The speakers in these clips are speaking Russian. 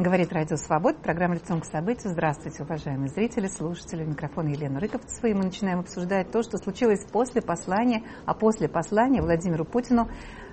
Говорит Радио Свобода, программа «Лицом к событию». Здравствуйте, уважаемые зрители, слушатели. У микрофона Елена Рыковцева. И мы начинаем обсуждать то, что случилось после послания. А после послания Владимиру Путину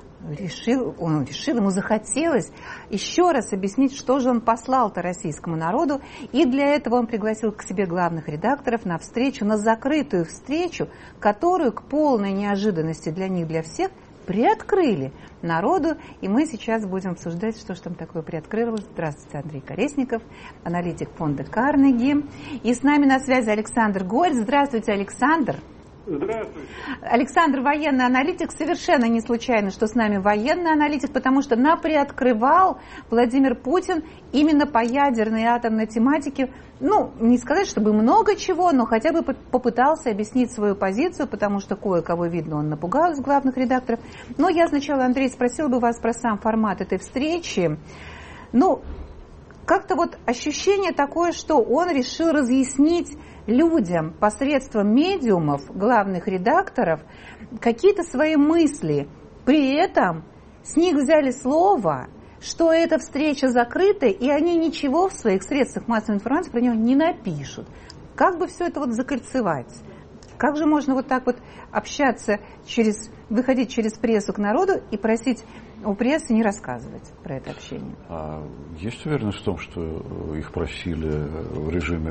ему захотелось еще раз объяснить, что же он послал-то российскому народу. И для этого он пригласил к себе главных редакторов на встречу, на закрытую встречу, которую к полной неожиданности для них, для всех, приоткрыли народу, и мы сейчас будем обсуждать, что же там такое приоткрылось. Здравствуйте, Андрей Колесников, аналитик фонда Карнеги. И с нами на связи Александр Гольц. Здравствуйте, Александр. Здравствуйте. Александр, военный аналитик. Совершенно не случайно, что с нами военный аналитик, потому что наприоткрывал Владимир Путин именно по ядерной и атомной тематике. Ну, не сказать, чтобы много чего, но хотя бы попытался объяснить свою позицию, потому что кое-кого, видно, он напугал из главных редакторов. Но я сначала, Андрей, спросила бы вас про сам формат этой встречи. Ну, как-то вот ощущение такое, что он решил разъяснить людям посредством медиумов, главных редакторов, какие-то свои мысли. При этом с них взяли слово, что эта встреча закрыта, и они ничего в своих средствах массовой информации про него не напишут. Как бы все это вот закольцевать? Как же можно вот так вот общаться, выходить через прессу к народу и просить у прессы не рассказывать про это общение? Есть уверенность в том, что их просили в режиме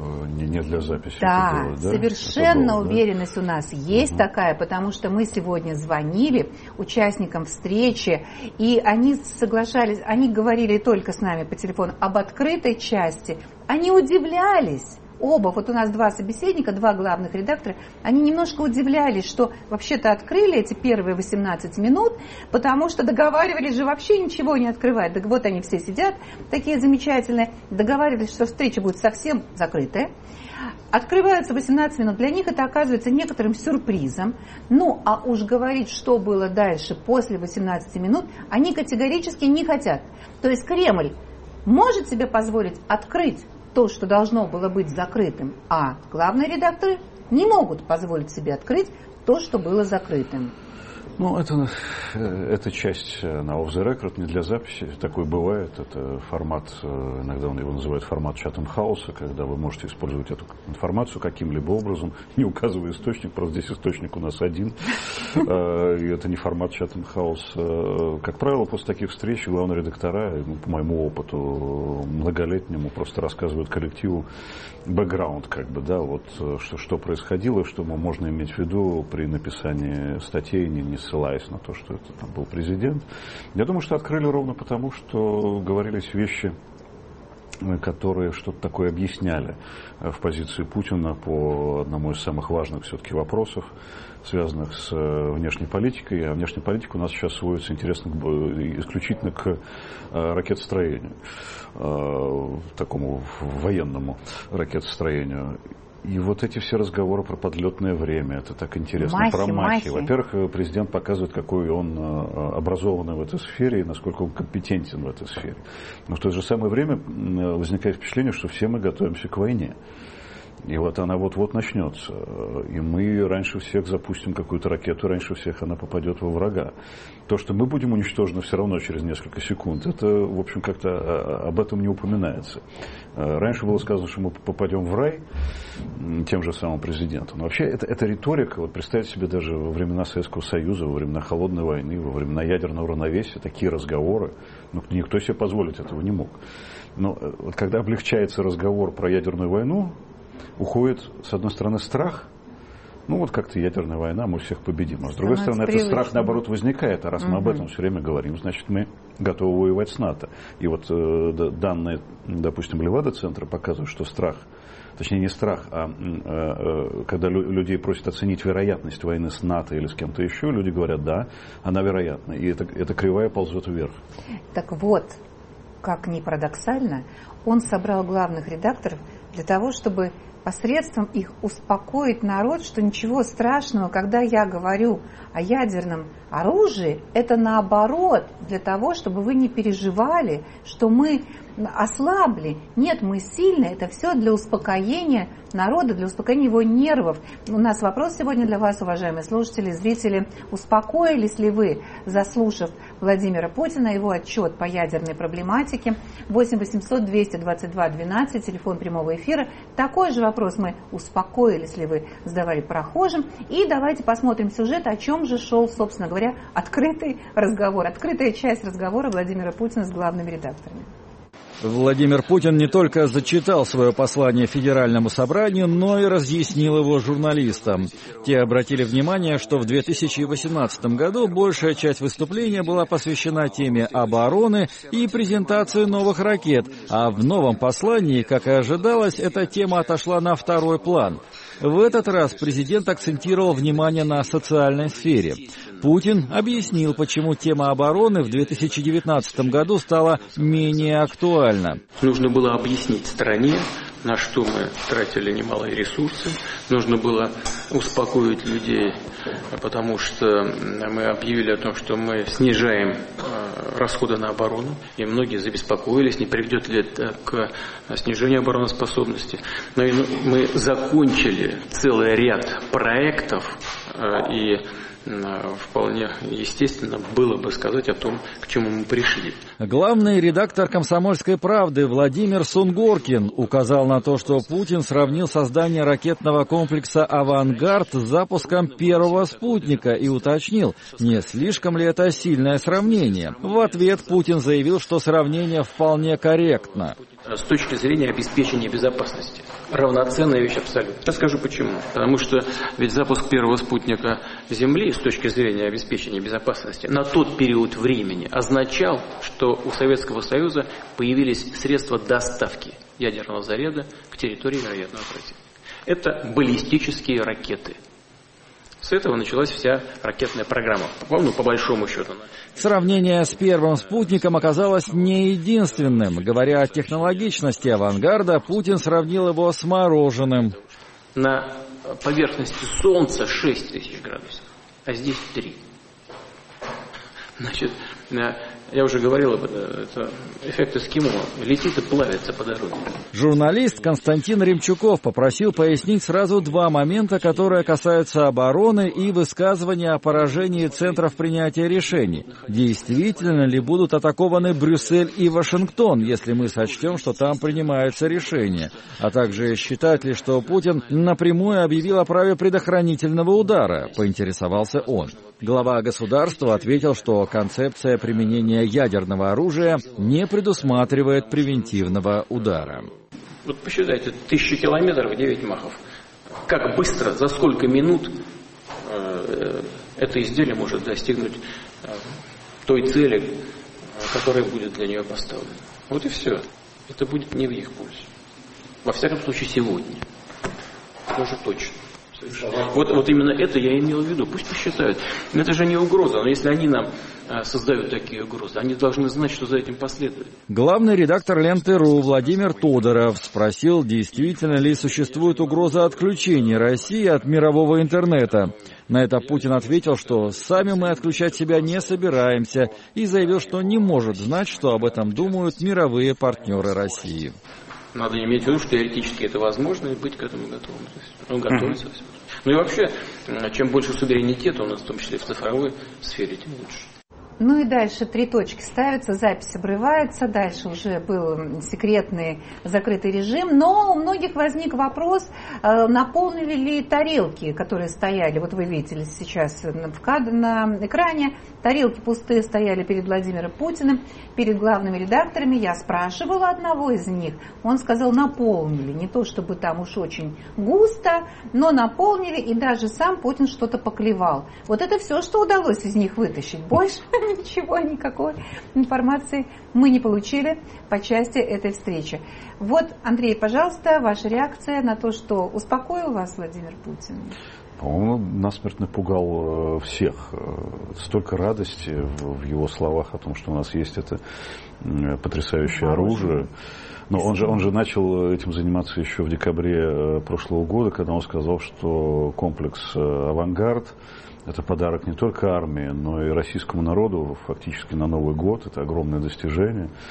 не для записи? Да, было, да? совершенно было, уверенность у нас есть такая, потому что мы сегодня звонили участникам встречи, и они соглашались, они говорили только с нами по телефону об открытой части, они удивлялись. Оба, вот у нас два собеседника, два главных редактора, они немножко удивлялись, что вообще-то открыли эти первые 18 минут, потому что договаривались же вообще ничего не открывать. Так вот они все сидят, такие замечательные, договаривались, что встреча будет совсем закрытая. Открываются 18 минут, для них это оказывается некоторым сюрпризом. Ну, а уж говорить, что было дальше после 18 минут, они категорически не хотят. То есть Кремль может себе позволить открыть то, что должно было быть закрытым, а главные редакторы не могут позволить себе открыть то, что было закрытым. Ну, это часть на off the record, не для записи. Такое бывает. Это формат, иногда он его называют формат Chatham House, когда вы можете использовать эту информацию каким-либо образом, не указывая источник, просто здесь источник у нас один. И это не формат Chatham House. Как правило, после таких встреч главные редактора, по моему опыту многолетнему, просто рассказывают коллективу бэкграунд, как бы, да, вот что происходило, что можно иметь в виду при написании статей, не ссылаясь на то, что это там был президент. Я думаю, что открыли ровно потому, что говорились вещи, которые что-то такое объясняли в позиции Путина по одному из самых важных все-таки вопросов, связанных с внешней политикой. А внешняя политика у нас сейчас сводится, интересно, исключительно к ракетостроению, такому военному ракетостроению. И вот эти все разговоры про подлетное время, это так интересно, про махи. Во-первых, президент показывает, какой он образованный в этой сфере и насколько он компетентен в этой сфере. Но в то же самое время возникает впечатление, что все мы готовимся к войне. И вот она вот-вот начнется. И мы раньше всех запустим какую-то ракету, раньше всех она попадет во врага. То, что мы будем уничтожены все равно через несколько секунд, это, в общем, как-то об этом не упоминается. Раньше было сказано, что мы попадем в рай тем же самым президентом. Но вообще, это риторика, вот представьте себе даже во времена Советского Союза, во времена Холодной войны, во времена ядерного равновесия, такие разговоры, ну, никто себе позволить этого не мог. Но вот когда облегчается разговор про ядерную войну, уходит, с одной стороны, страх. Ну, вот как-то ядерная война, мы всех победим. А с другой стороны, этот страх, наоборот, возникает. А раз мы об этом все время говорим, значит, мы готовы воевать с НАТО. И вот данные, допустим, Левада-центра показывают, что страх, точнее, не страх, а когда людей просят оценить вероятность войны с НАТО или с кем-то еще, люди говорят, да, она вероятна. И эта кривая ползет вверх. Так вот, как ни парадоксально, он собрал главных редакторов для того, чтобы посредством их успокоить народ, что ничего страшного, когда я говорю о ядерном оружии, это наоборот, для того, чтобы вы не переживали, что мы ослабли. Нет, мы сильны. Это все для успокоения народа, для успокоения его нервов. У нас вопрос сегодня для вас, уважаемые слушатели, зрители. Успокоились ли вы, заслушав Владимира Путина, его отчет по ядерной проблематике? 8 800 222 12, телефон прямого эфира. Такой же вопрос мы, успокоились ли вы, задавали прохожим. И давайте посмотрим сюжет, о чем же шел, собственно говоря, открытый разговор, открытая часть разговора Владимира Путина с главными редакторами. Владимир Путин не только зачитал свое послание Федеральному собранию, но и разъяснил его журналистам. Те обратили внимание, что в 2018 году большая часть выступления была посвящена теме обороны и презентации новых ракет, а в новом послании, как и ожидалось, эта тема отошла на второй план. В этот раз президент акцентировал внимание на социальной сфере. Путин объяснил, почему тема обороны в 2019 году стала менее актуальна. Нужно было объяснить стране, на что мы тратили немалые ресурсы. Нужно было успокоить людей, потому что мы объявили о том, что мы снижаем расходы на оборону. И многие забеспокоились, не приведет ли это к снижению обороноспособности. Но мы закончили целый ряд проектов, и вполне естественно было бы сказать о том, к чему мы пришли. Главный редактор «Комсомольской правды» Владимир Сунгоркин указал на то, что Путин сравнил создание ракетного комплекса «Авангард» с запуском первого спутника и уточнил, не слишком ли это сильное сравнение. В ответ Путин заявил, что сравнение вполне корректно. С точки зрения обеспечения безопасности. Равноценная вещь абсолютно. Я скажу почему. Потому что ведь запуск первого спутника Земли с точки зрения обеспечения безопасности на тот период времени означал, что у Советского Союза появились средства доставки ядерного заряда к территории вероятного противника. Это баллистические ракеты. С этого началась вся ракетная программа, по большому счету. Сравнение с первым спутником оказалось не единственным. Говоря о технологичности «Авангарда», Путин сравнил его с мороженым. На поверхности Солнца 6000 градусов, а здесь 3. Значит, я уже говорил об этом, это эффект эскимо. Летит и плавится по дороге. Журналист Константин Ремчуков попросил пояснить сразу два момента, которые касаются обороны и высказывания о поражении центров принятия решений. Действительно ли будут атакованы Брюссель и Вашингтон, если мы сочтем, что там принимаются решения? А также считать ли, что Путин напрямую объявил о праве предохранительного удара, поинтересовался он. Глава государства ответил, что концепция применения ядерного оружия не предусматривает превентивного удара. Вот посчитайте, 1000 километров, 9 махов. Как быстро, за сколько минут это изделие может достигнуть той цели, которая будет для нее поставлена. Вот и все. Это будет не в их пользу. Во всяком случае, сегодня. Тоже точно. Вот именно это я имел в виду. Пусть посчитают. Но это же не угроза. Но если они нам создают такие угрозы, они должны знать, что за этим последует. Главный редактор Ленты.ру Владимир Тодоров спросил, действительно ли существует угроза отключения России от мирового интернета. На это Путин ответил, что сами мы отключать себя не собираемся, и заявил, что не может знать, что об этом думают мировые партнеры России. Надо иметь в виду, что теоретически это возможно, и быть к этому готовым. Готовиться. Ну и вообще, чем больше суверенитета у нас, в том числе в цифровой сфере, тем лучше. Ну и дальше 3 точки ставятся, запись обрывается, дальше уже был секретный закрытый режим, но у многих возник вопрос, наполнили ли тарелки, которые стояли, вот вы видите сейчас на экране, тарелки пустые стояли перед Владимиром Путиным, перед главными редакторами, я спрашивала одного из них, он сказал, наполнили, не то чтобы там уж очень густо, но наполнили, и даже сам Путин что-то поклевал. Вот это все, что удалось из них вытащить, больше ничего, никакой информации мы не получили по части этой встречи. Вот, Андрей, пожалуйста, ваша реакция на то, что успокоил вас Владимир Путин? По-моему, насмерть напугал всех. Столько радости в его словах о том, что у нас есть это потрясающее оружие. Но он же начал этим заниматься еще в декабре прошлого года, когда он сказал, что комплекс «Авангард» — это подарок не только армии, но и российскому народу фактически на Новый год. Это огромное достижение.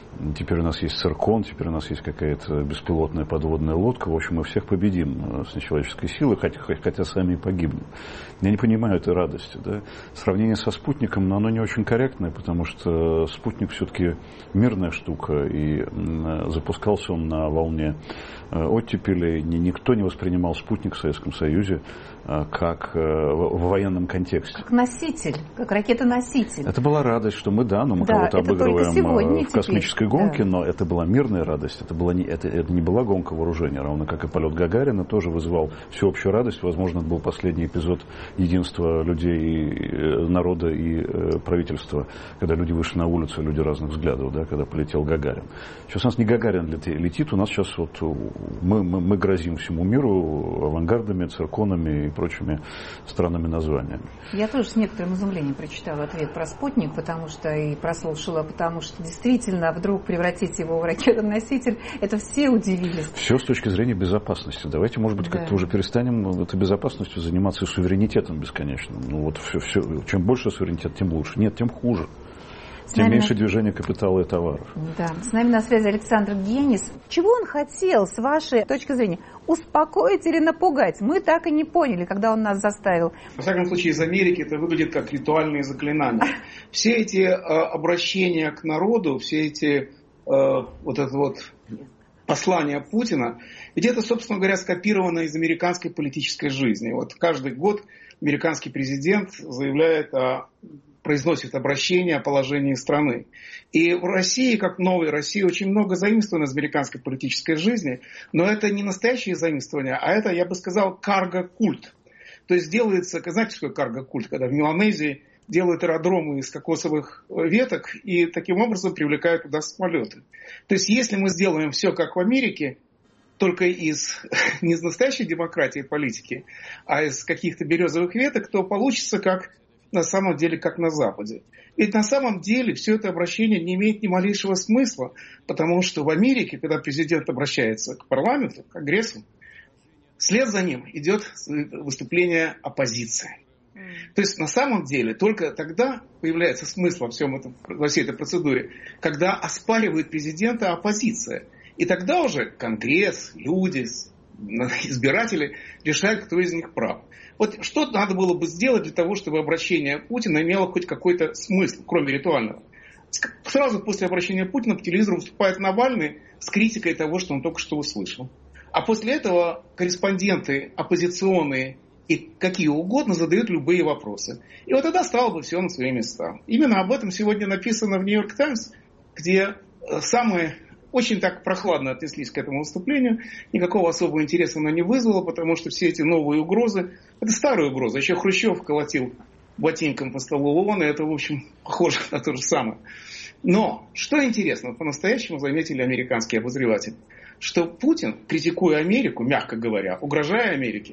Теперь у нас есть циркон, теперь у нас есть какая-то беспилотная подводная лодка. В общем, мы всех победим с нечеловеческой силой, хотя сами и погибнем. Я не понимаю этой радости. Да? Сравнение со спутником, но оно не очень корректное, потому что спутник все-таки мирная штука, и запускался он на волне оттепели. Никто не воспринимал спутник в Советском Союзе как в военном контексте. Как носитель, как ракета-носитель. Это была радость, что мы кого-то обыгрываем в космической гонке, но это была мирная радость, это не была гонка вооружения, равно как и полет Гагарина тоже вызывал всеобщую радость. Возможно, это был последний эпизод единства людей, народа и правительства, когда люди вышли на улицу, люди разных взглядов, да, когда полетел Гагарин. Сейчас у нас не Гагарин летит, у нас сейчас мы грозим всему миру авангардами, цирконами и прочими странными названиями. Я тоже с некоторым изумлением прочитала ответ про спутник, потому что действительно вдруг превратить его в ракетоноситель, это все удивились. Все с точки зрения безопасности. Давайте, может быть, как-то уже перестанем этой безопасностью заниматься и суверенитетом бесконечным. Все, чем больше суверенитет, тем лучше. Нет, тем хуже. Тем меньше движения капитала и товаров. Да. С нами на связи Александр Генис. Чего он хотел, с вашей точки зрения, успокоить или напугать? Мы так и не поняли, когда он нас заставил. Во всяком случае, из Америки это выглядит как ритуальные заклинания. Все эти обращения к народу, все эти послания Путина, ведь это, собственно говоря, скопировано из американской политической жизни. Каждый год американский президент произносит обращение о положении страны. И в России, как в новой России, очень много заимствовано из американской политической жизни, но это не настоящее заимствование, а это, я бы сказал, карго-культ. То есть делается, знаете, что такое карго-культ, когда в Меланезии делают аэродромы из кокосовых веток и таким образом привлекают туда самолеты. То есть если мы сделаем все как в Америке, только не из настоящей демократии и политики, а из каких-то березовых веток, то получится на самом деле, как на Западе. Ведь на самом деле все это обращение не имеет ни малейшего смысла, потому что в Америке, когда президент обращается к парламенту, к Конгрессу, вслед за ним идет выступление оппозиции. То есть на самом деле только тогда появляется смысл во всей этой процедуре, когда оспаривает президента оппозиция. И тогда уже Конгресс, люди, избиратели решают, кто из них прав. Что надо было бы сделать для того, чтобы обращение Путина имело хоть какой-то смысл, кроме ритуального? Сразу после обращения Путина по телевизору выступает Навальный с критикой того, что он только что услышал. А после этого корреспонденты оппозиционные и какие угодно задают любые вопросы. И тогда стало бы все на свои места. Именно об этом сегодня написано в Нью-Йорк Таймс, где очень так прохладно отнеслись к этому выступлению. Никакого особого интереса оно не вызвало, потому что все эти новые угрозы, это старые угрозы. Еще Хрущев колотил ботинком по столу ООН, и это, в общем, похоже на то же самое. Но, что интересно, по-настоящему заметили американские обозреватели, что Путин, критикуя Америку, мягко говоря, угрожая Америке,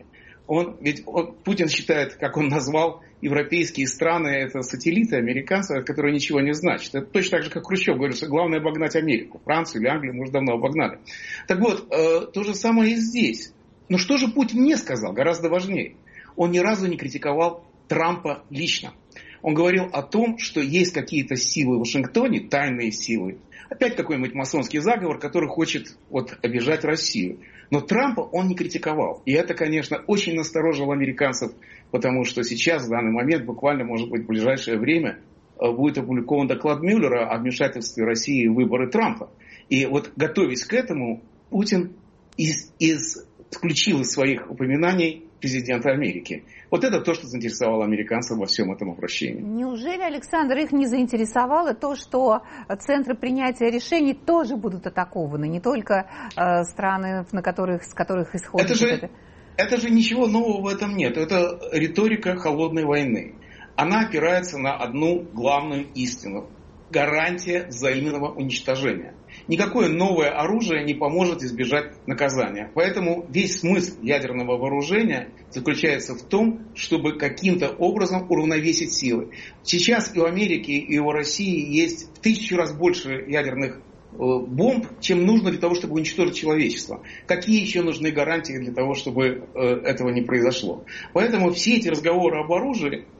Путин считает, как он назвал, европейские страны это сателлиты американцев, которые ничего не значат. Это точно так же, как Хрущев говорит, что главное обогнать Америку. Францию или Англию мы уже давно обогнали. Так вот, то же самое и здесь. Но что же Путин не сказал, гораздо важнее. Он ни разу не критиковал Трампа лично. Он говорил о том, что есть какие-то силы в Вашингтоне, тайные силы. Опять какой-нибудь масонский заговор, который хочет обижать Россию. Но Трампа он не критиковал. И это, конечно, очень насторожило американцев, потому что сейчас, в данный момент, буквально, может быть, в ближайшее время, будет опубликован доклад Мюллера о вмешательстве России в выборы Трампа. И готовясь к этому, Путин исключил из своих упоминаний президента Америки. Это то, что заинтересовало американцев во всем этом обращении. Неужели, Александр, их не заинтересовало то, что центры принятия решений тоже будут атакованы, не только страны, с которых исходит это же ничего нового в этом нет. Это риторика холодной войны. Она опирается на одну главную истину. Гарантия взаимного уничтожения. Никакое новое оружие не поможет избежать наказания. Поэтому весь смысл ядерного вооружения заключается в том, чтобы каким-то образом уравновесить силы. Сейчас и у Америки, и у России есть в 1000 раз больше ядерных бомб, чем нужно для того, чтобы уничтожить человечество. Какие еще нужны гарантии для того, чтобы этого не произошло? Поэтому все эти разговоры об оружии,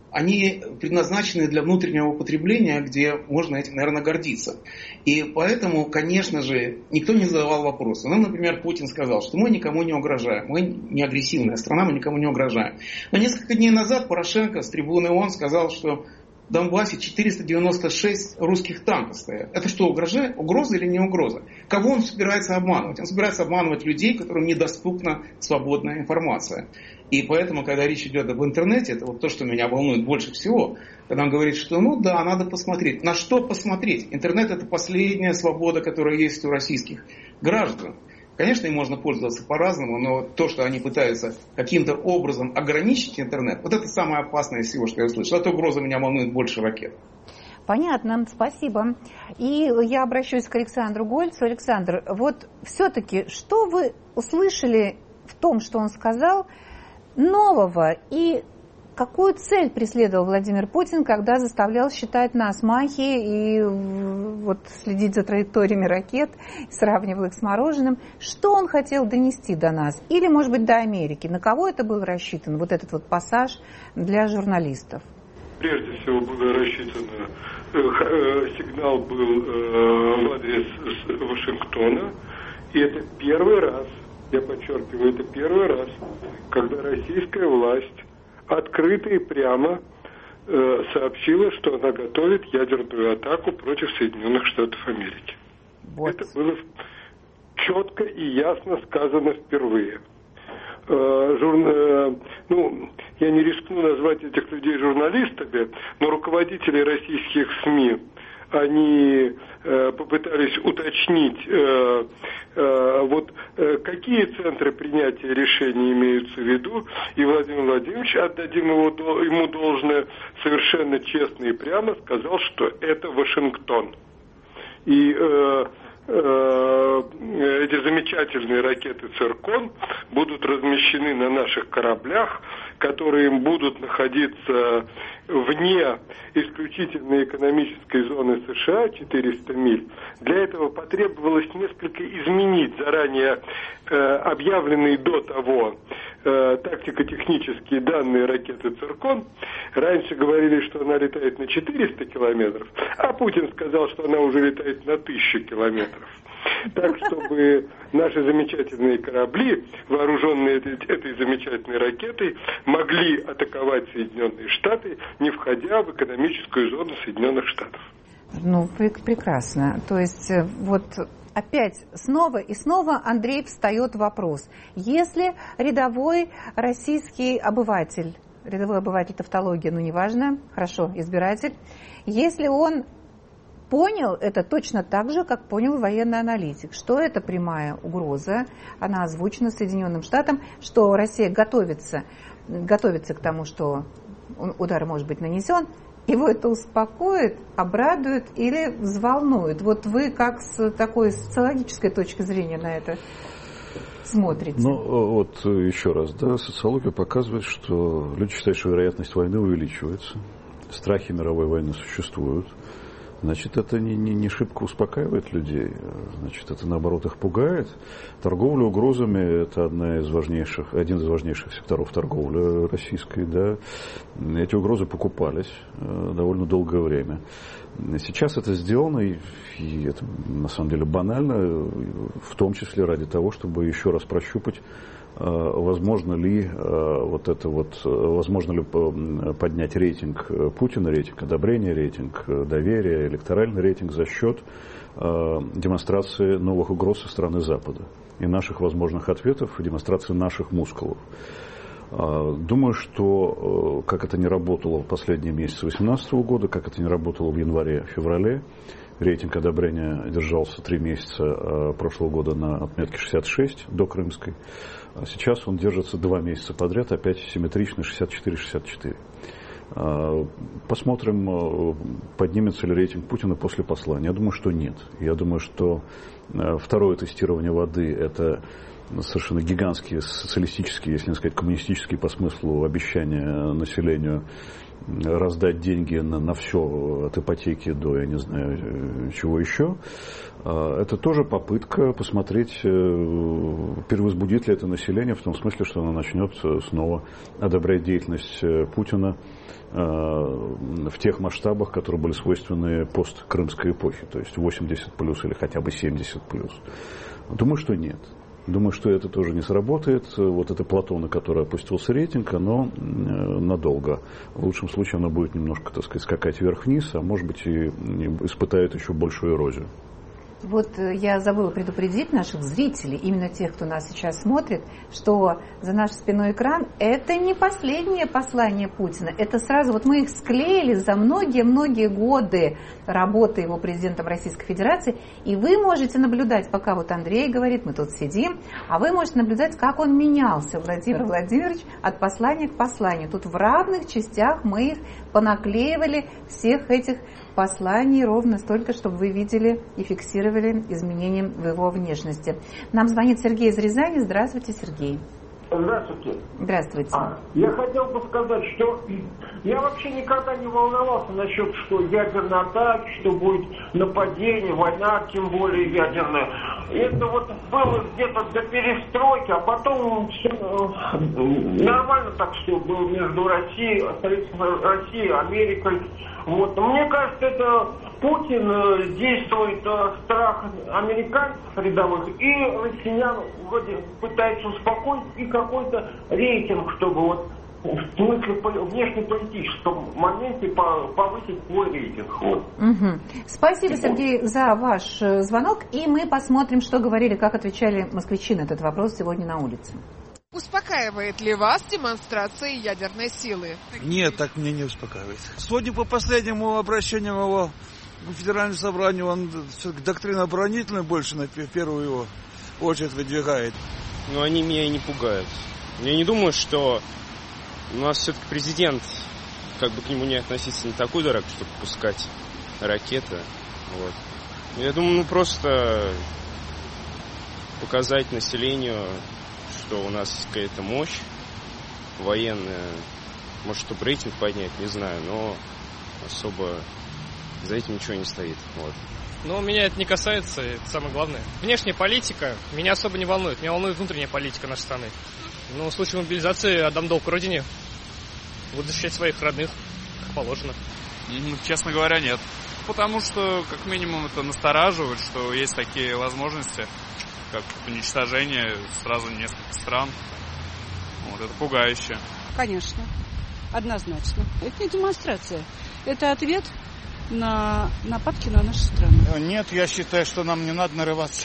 они предназначены для внутреннего потребления, где можно этим, наверное, гордиться. И поэтому, конечно же, никто не задавал вопроса. Ну, например, Путин сказал, что мы никому не угрожаем. Мы не агрессивная страна, мы никому не угрожаем. Но несколько дней назад Порошенко с трибуны ООН сказал, что в Донбассе 496 русских танков стоят. Это что, угроза или не угроза? Кого он собирается обманывать? Он собирается обманывать людей, которым недоступна свободная информация. И поэтому, когда речь идет об интернете, это вот то, что меня волнует больше всего, когда он говорит, что ну да, надо посмотреть. На что посмотреть? Интернет — это последняя свобода, которая есть у российских граждан. Конечно, им можно пользоваться по-разному, но то, что они пытаются каким-то образом ограничить интернет, вот это самое опасное из всего, что я услышал. Эта угроза меня волнует больше ракет. Понятно, спасибо. И я обращусь к Александру Гольцу. Александр, вот все-таки, что вы услышали в том, что он сказал, нового, и какую цель преследовал Владимир Путин, когда заставлял считать нас махи и вот следить за траекториями ракет, сравнивал их с мороженым? Что он хотел донести до нас? Или, может быть, до Америки? На кого это был рассчитан, вот этот вот пассаж для журналистов? Прежде всего было рассчитано, сигнал был в адрес Вашингтона, и это первый раз, я подчеркиваю, это первый раз, когда российская власть открыто и прямо сообщила, что она готовит ядерную атаку против Соединенных Штатов Америки. Вот. Это было четко и ясно сказано впервые. Я не рискну назвать этих людей журналистами, но руководители российских СМИ, они попытались уточнить, какие центры принятия решений имеются в виду, и Владимир Владимирович, отдадим ему должное, совершенно честно и прямо сказал, что это Вашингтон. И эти замечательные ракеты «Циркон» будут размещены на наших кораблях, которые будут находиться вне исключительной экономической зоны США, 400 миль. Для этого потребовалось несколько изменить заранее объявленные до того тактико-технические данные ракеты «Циркон». Раньше говорили, что она летает на 400 километров, а Путин сказал, что она уже летает на 1000 километров. Так, чтобы наши замечательные корабли, вооруженные этой замечательной ракетой, могли атаковать Соединенные Штаты, не входя в экономическую зону Соединенных Штатов. Ну, прекрасно. То есть, вот опять снова и снова, Андрей, встает вопрос. Если рядовой российский обыватель, рядовой обыватель тавтология, ну неважно, хорошо, избиратель, если он понял это точно так же, как понял военный аналитик, что это прямая угроза, она озвучена Соединенным Штатам, что Россия готовится к тому, что удар может быть нанесен, его это успокоит, обрадует или взволнует? Вот вы как с такой социологической точки зрения на это смотрите? Ну, вот еще раз, да, социология показывает, что люди считают, что вероятность войны увеличивается, страхи мировой войны существуют. Значит, это не шибко успокаивает людей, значит, это наоборот их пугает. Торговля угрозами – это один из важнейших секторов торговли российской. Да. Эти угрозы покупались довольно долгое время. Сейчас это сделано, и это на самом деле банально, в том числе ради того, чтобы еще раз прощупать, возможно ли поднять рейтинг Путина, рейтинг одобрения, рейтинг доверия, электоральный рейтинг за счет демонстрации новых угроз со стороны Запада и наших возможных ответов, и демонстрации наших мускулов. Думаю, что как это не работало в последние месяцы 2018 года, как это не работало в январе-феврале, рейтинг одобрения держался 3 месяца прошлого года на отметке 66 до Крымской. А сейчас он держится 2 месяца подряд, опять симметрично 64-64. Посмотрим, поднимется ли рейтинг Путина после послания. Я думаю, что нет. Я думаю, что второе тестирование воды – это совершенно гигантские социалистические, если не сказать коммунистические по смыслу обещания населению раздать деньги на все, от ипотеки до, я не знаю, чего еще. Это тоже попытка посмотреть, перевозбудит ли это население, в том смысле, что оно начнет снова одобрять деятельность Путина в тех масштабах, которые были свойственны посткрымской эпохе, то есть 80 плюс или хотя бы 70 плюс. Думаю, что нет. Думаю, что это тоже не сработает. Вот это плато, на которое опустился рейтинг, оно надолго. В лучшем случае оно будет немножко, так сказать, скакать вверх-вниз, а может быть и испытает еще большую эрозию. Вот я забыла предупредить наших зрителей, именно тех, кто нас сейчас смотрит, что за нашей спиной экран – это не последнее послание Путина. Это сразу, вот мы их склеили за многие-многие годы работы его президентом Российской Федерации, и вы можете наблюдать, пока вот Андрей говорит, мы тут сидим, а вы можете наблюдать, как он менялся, Владимир Владимирович, от послания к посланию. Тут в равных частях мы их понаклеивали, всех этих посланий ровно столько, чтобы вы видели и фиксировали изменения в его внешности. Нам звонит Сергей из Рязани. Здравствуйте, Сергей. Здравствуйте. Здравствуйте. Я хотел бы сказать, что я вообще никогда не волновался насчет, что ядерная атака, что будет нападение, война, тем более ядерная. Это вот было где-то до перестройки, а потом все нормально так все было между Россией, Америкой. Вот. Мне кажется, это Путин действует страх американцев рядовых, и россиян вроде пытается успокоить, и какой-то рейтинг, чтобы вот в смысле внешнеполитическом моменте повысить свой рейтинг. Вот. Угу. Спасибо, Сергей, за ваш звонок, и мы посмотрим, что говорили, как отвечали москвичи на этот вопрос сегодня на улице. Успокаивает ли вас демонстрация ядерной силы? Нет, так меня не успокаивает. Сегодня по последнему обращению его в Федеральное собрание, он доктрину оборонительную больше на первую его очередь выдвигает. Но они меня и не пугают. Я не думаю, что у нас все-таки президент, как бы к нему не относиться, не такой дурак, чтобы пускать ракеты. Вот. Я думаю, просто показать населению, что у нас есть какая-то мощь военная. Может, чтобы рейтинг поднять, не знаю, но особо за этим ничего не стоит. Вот. Но меня это не касается, это самое главное. Внешняя политика меня особо не волнует. Меня волнует внутренняя политика нашей страны. Ну, в случае мобилизации отдам долг родине. Буду защищать своих родных, как положено. Честно говоря, нет. Потому что, как минимум, это настораживает, что есть такие возможности, как уничтожение сразу нескольких стран. Вот, это пугающе. Конечно, однозначно. Это не демонстрация. Это ответ на нападки на нашу страну. Нет, я считаю, что нам не надо нарываться.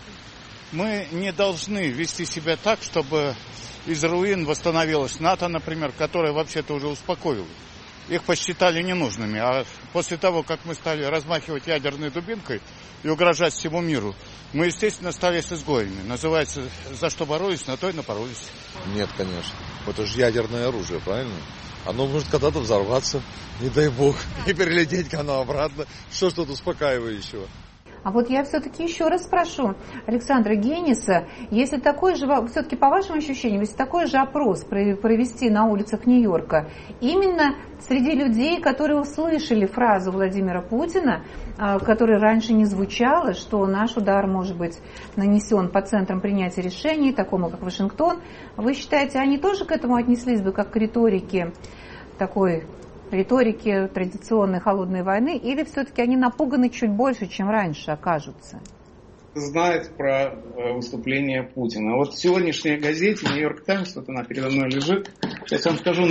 Мы не должны вести себя так, чтобы из руин восстановилась НАТО, например, которая вообще-то уже успокоила. Их посчитали ненужными. А после того, как мы стали размахивать ядерной дубинкой и угрожать всему миру, мы, естественно, стали с изгоями. Называется, за что боролись, на то и напоролись. Нет, конечно. Это же ядерное оружие, правильно? Оно может когда-то взорваться, не дай бог, и перелететь к оно обратно. Что ж тут успокаивающего? А вот я все-таки еще раз спрошу Александра Гениса, если такой же, все-таки по вашим ощущениям, если такой же опрос провести на улицах Нью-Йорка, именно среди людей, которые услышали фразу Владимира Путина, которая раньше не звучала, что наш удар может быть нанесен по центрам принятия решений, такому как Вашингтон, вы считаете, они тоже к этому отнеслись бы как к риторике такой риторики традиционной холодной войны, или все-таки они напуганы чуть больше, чем раньше окажутся? Знает про выступление Путина. Вот в сегодняшней газете «Нью-Йорк Таймс», вот она передо мной лежит, я вам скажу,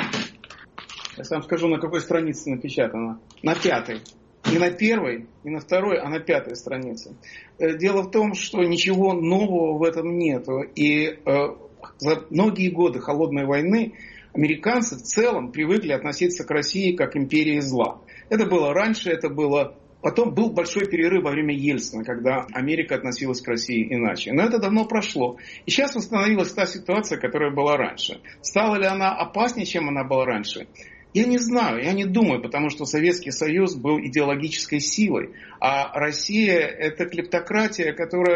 на какой странице напечатано. На 5-й. Не на 1-й, не на 2-й, а на 5-й странице. Дело в том, что ничего нового в этом нету. И за многие годы холодной войны американцы в целом привыкли относиться к России как к империи зла. Это было раньше, это было... Потом был большой перерыв во время Ельцина, когда Америка относилась к России иначе. Но это давно прошло. И сейчас восстановилась та ситуация, которая была раньше. Стала ли она опаснее, чем она была раньше? Я не знаю, я не думаю, потому что Советский Союз был идеологической силой. А Россия – это клептократия, которая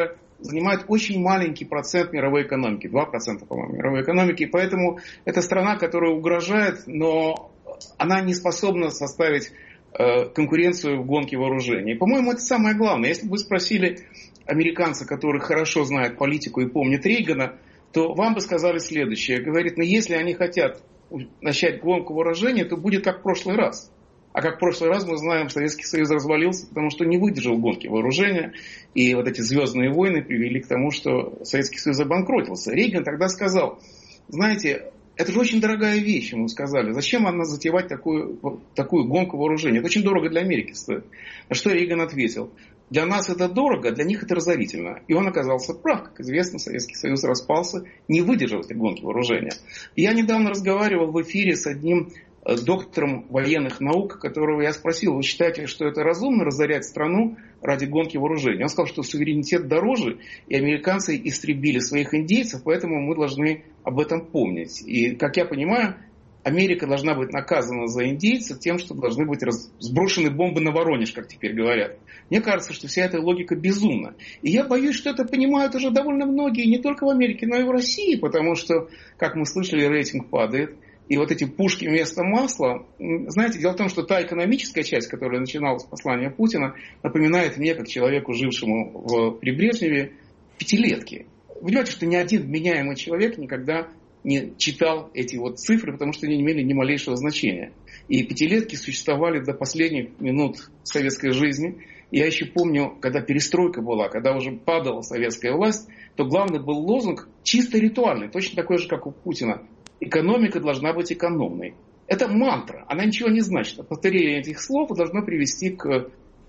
занимает очень маленький процент мировой экономики, 2%, по-моему, мировой экономики, и поэтому это страна, которая угрожает, но она не способна составить конкуренцию в гонке вооружений. По-моему, это самое главное. Если бы вы спросили американца, который хорошо знает политику и помнит Рейгана, то вам бы сказали следующее. Говорит, если они хотят начать гонку вооружений, то будет как в прошлый раз. А как в прошлый раз мы знаем, Советский Союз развалился, потому что не выдержал гонки вооружения. И вот эти звездные войны привели к тому, что Советский Союз обанкротился. Рейган тогда сказал, знаете, это же очень дорогая вещь, ему сказали. Зачем она затевать такую гонку вооружений? Это очень дорого для Америки стоит. На что Рейган ответил, для нас это дорого, для них это разорительно. И он оказался прав. Как известно, Советский Союз распался, не выдержал этой гонки вооружения. Я недавно разговаривал в эфире с одним доктором военных наук, которого я спросил, вы считаете, что это разумно разорять страну ради гонки вооружений? Он сказал, что суверенитет дороже, и американцы истребили своих индейцев, поэтому мы должны об этом помнить. И, как я понимаю, Америка должна быть наказана за индейцев тем, что должны быть сброшены бомбы на Воронеж, как теперь говорят. Мне кажется, что вся эта логика безумна. И я боюсь, что это понимают уже довольно многие, не только в Америке, но и в России, потому что, как мы слышали, рейтинг падает. И вот эти пушки вместо масла, знаете, дело в том, что та экономическая часть, которая начиналась с послания Путина, напоминает мне, как человеку, жившему при Брежневе, пятилетки. Вы понимаете, что ни один вменяемый человек никогда не читал эти вот цифры, потому что они не имели ни малейшего значения. И пятилетки существовали до последних минут советской жизни. Я еще помню, когда перестройка была, когда уже падала советская власть, то главный был лозунг чисто ритуальный, точно такой же, как у Путина. Экономика должна быть экономной. Это мантра, она ничего не значит. Повторение этих слов должно привести к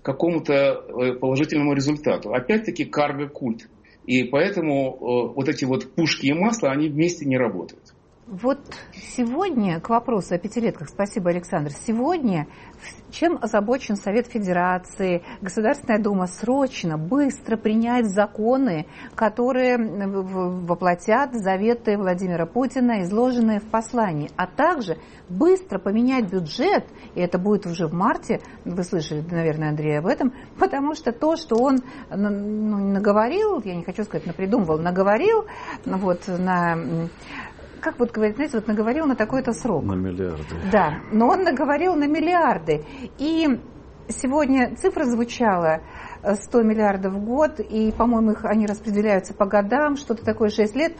какому-то положительному результату. Опять-таки карго-культ. И поэтому вот эти вот пушки и масло, они вместе не работают. Вот сегодня, к вопросу о пятилетках, спасибо, Александр, сегодня чем озабочен Совет Федерации, Государственная Дума срочно, быстро принять законы, которые воплотят заветы Владимира Путина, изложенные в послании, а также быстро поменять бюджет, и это будет уже в марте, вы слышали, наверное, Андрей, об этом, потому что то, что он наговорил, я не хочу сказать напридумывал, наговорил, вот на... Как вот говорить, знаете, вот наговорил на такой-то срок. На миллиарды. Да, но он наговорил на миллиарды. И сегодня цифра звучала 100 миллиардов в год, и, по-моему, они распределяются по годам, что-то такое 6 лет.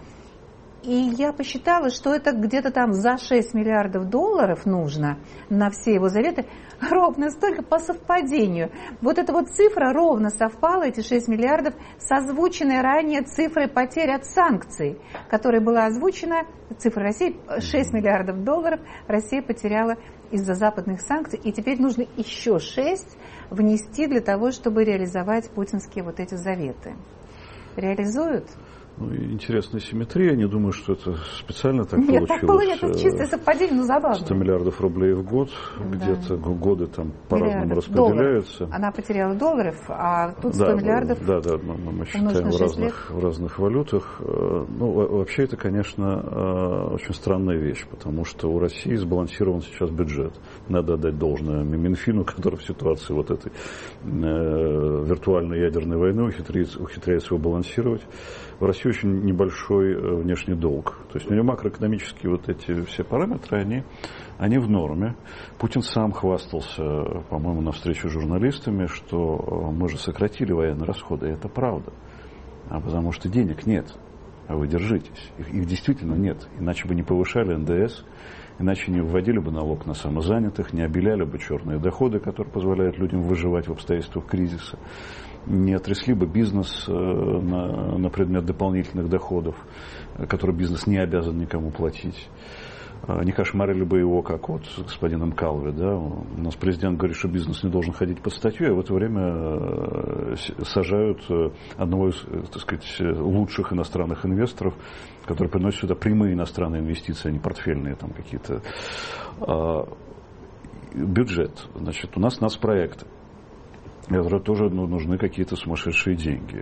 И я посчитала, что это где-то там за 6 миллиардов долларов нужно на все его заветы, ровно столько по совпадению. Вот эта вот цифра ровно совпала, эти 6 миллиардов, с озвученной ранее цифрой потерь от санкций, которая была озвучена, цифра России, 6 миллиардов долларов Россия потеряла из-за западных санкций, и теперь нужно еще 6 внести для того, чтобы реализовать путинские вот эти заветы. Реализуют? Интересная симметрия. Я не думаю, что это специально так получилось. Нет, так было, это чистое совпадение, но забавно. 100 миллиардов рублей в год, где-то годы там по-разному распределяются. Долларов. Она потеряла долларов, а тут 100 миллиардов. Да, мы считаем в разных валютах. Ну, вообще это, конечно, очень странная вещь, потому что у России сбалансирован сейчас бюджет. Надо отдать должное Минфину, который в ситуации вот этой виртуальной ядерной войны ухитряется его балансировать. В России очень небольшой внешний долг. То есть у него макроэкономические вот эти все параметры, они в норме. Путин сам хвастался, по-моему, на встрече с журналистами, что мы же сократили военные расходы. И это правда. Потому что денег нет. А вы держитесь. Их действительно нет. Иначе бы не повышали НДС, иначе не вводили бы налог на самозанятых, не обеляли бы черные доходы, которые позволяют людям выживать в обстоятельствах кризиса. Не отрясли бы бизнес на предмет дополнительных доходов, которые бизнес не обязан никому платить. Не кошмарили бы его, как вот с господином Калви. Да? У нас президент говорит, что бизнес не должен ходить под статью, а в это время сажают одного из, так сказать, лучших иностранных инвесторов, который приносит сюда прямые иностранные инвестиции, а не портфельные там какие-то. Бюджет. Значит, у нас нацпроекты. Это тоже нужны какие-то сумасшедшие деньги.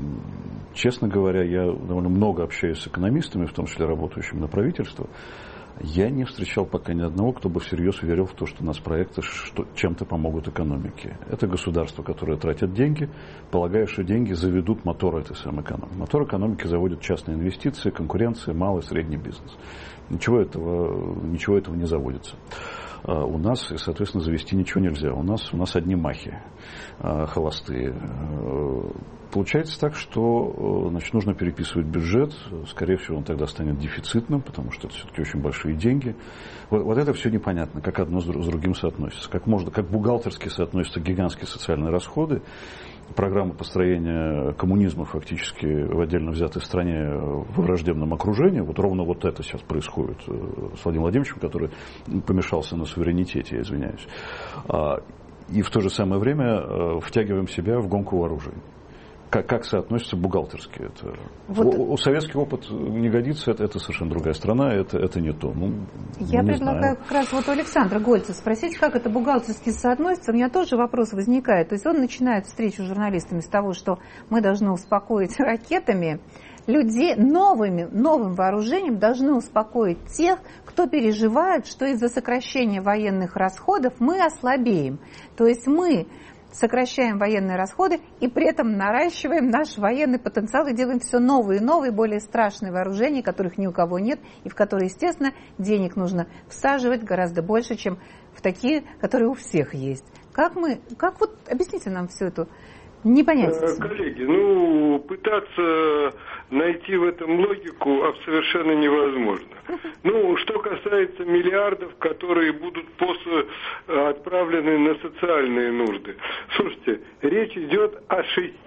Честно говоря, я довольно много общаюсь с экономистами, в том числе работающими на правительство. Я не встречал пока ни одного, кто бы всерьез верил в то, что у нас проекты чем-то помогут экономике. Это государство, которое тратит деньги, полагая, что деньги заведут мотор этой самой экономики. Мотор экономики заводят частные инвестиции, конкуренция, малый и средний бизнес. Ничего этого не заводится. У нас, соответственно, завести ничего нельзя. У нас одни махи холостые. Получается так, что нужно переписывать бюджет. Скорее всего, он тогда станет дефицитным, потому что это все-таки очень большие деньги. Вот это все непонятно, как одно с другим соотносится. Как бухгалтерски соотносятся гигантские социальные расходы. Программа построения коммунизма фактически в отдельно взятой стране в враждебном окружении. Вот ровно вот это сейчас происходит с Владимиром Владимировичем, который помешался на суверенитете, я извиняюсь. И в то же самое время втягиваем себя в гонку вооружений. Как соотносится бухгалтерски это? Вот. Советский опыт не годится, это совершенно другая страна, это не то. Я предлагаю как раз вот у Александра Гольца спросить, как это бухгалтерски соотносится. У меня тоже вопрос возникает. То есть он начинает встречу с журналистами с того, что мы должны успокоить ракетами. Людей новым вооружением должны успокоить тех, кто переживает, что из-за сокращения военных расходов мы ослабеем. То есть мы сокращаем военные расходы и при этом наращиваем наш военный потенциал и делаем все новые и новые, более страшные вооружения, которых ни у кого нет, и в которые, естественно, денег нужно всаживать гораздо больше, чем в такие, которые у всех есть. Как объясните нам всю эту непонятность? Коллеги, пытаться найти в этом логику совершенно невозможно. Что касается миллиардов, которые будут после отправлены на социальные нужды. Слушайте, речь идет о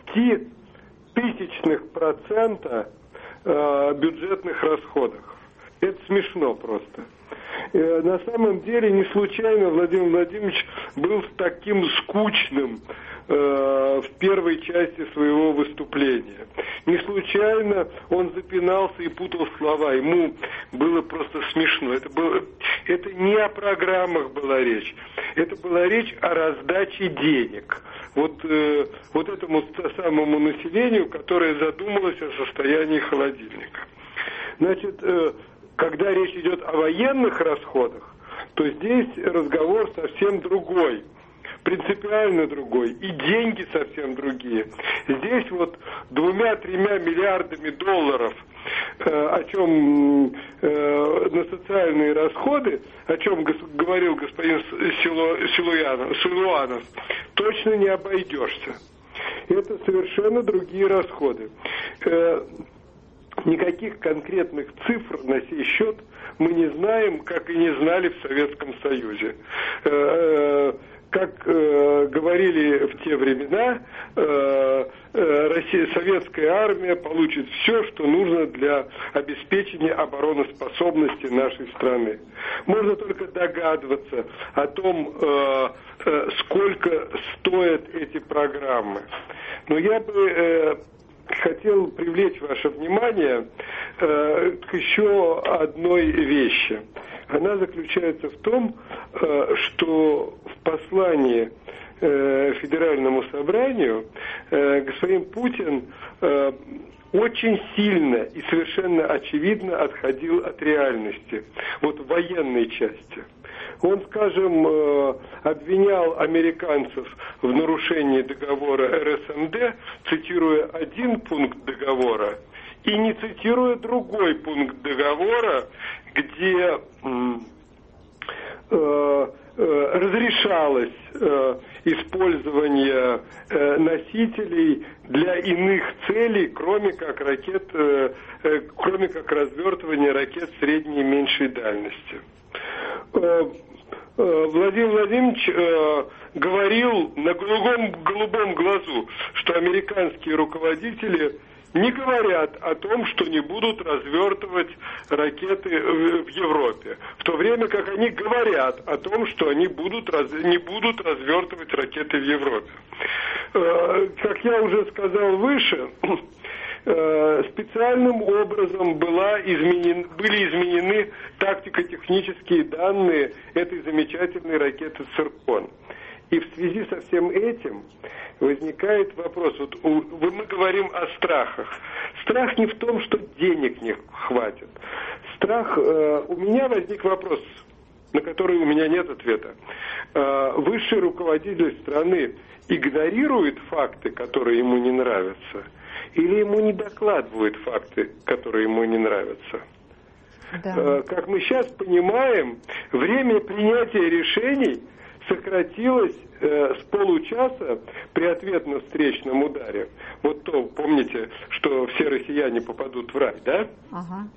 0,006% бюджетных расходах. Это смешно просто. На самом деле, не случайно Владимир Владимирович был таким скучным в первой части своего выступления. Не случайно он запинался и путал слова. Ему было просто смешно. Это не о программах была речь. Это была речь о раздаче денег. Вот этому самому населению, которое задумалось о состоянии холодильника. Значит, когда речь идет о военных расходах, то здесь разговор совсем другой. Принципиально другой, и деньги совсем другие. Здесь 2-3 миллиардами долларов, о чем на социальные расходы, о чем говорил господин Силуанов, точно не обойдешься. Это совершенно другие расходы. Никаких конкретных цифр на сей счет мы не знаем, как и не знали в Советском Союзе. Как говорили в те времена, советская армия получит все, что нужно для обеспечения обороноспособности нашей страны. Можно только догадываться о том, сколько стоят эти программы. Но я бы хотел привлечь ваше внимание к еще одной вещи. Она заключается в том, что в послании Федеральному собранию господин Путин очень сильно и совершенно очевидно отходил от реальности, в военной части. Он, скажем, обвинял американцев в нарушении договора РСМД, цитируя один пункт договора и не цитируя другой пункт договора, где разрешалось использование носителей для иных целей, кроме как развертывания ракет средней и меньшей дальности. Владимир Владимирович говорил на голубом глазу, что американские руководители не говорят о том, что не будут развертывать ракеты в Европе, в то время как они говорят о том, что они не будут развертывать ракеты в Европе. Как я уже сказал выше, специальным образом были изменены тактико-технические данные этой замечательной ракеты «Циркон». И в связи со всем этим возникает вопрос. Мы говорим о страхах. Страх не в том, что денег не хватит. Страх, у меня возник вопрос, на который у меня нет ответа. Высший руководитель страны игнорирует факты, которые ему не нравятся, или ему не докладывают факты, которые ему не нравятся? Да. Как мы сейчас понимаем, время принятия решений сократилось с получаса при ответном встречном ударе. Вот то, помните, что все россияне попадут в рай, да? Ага.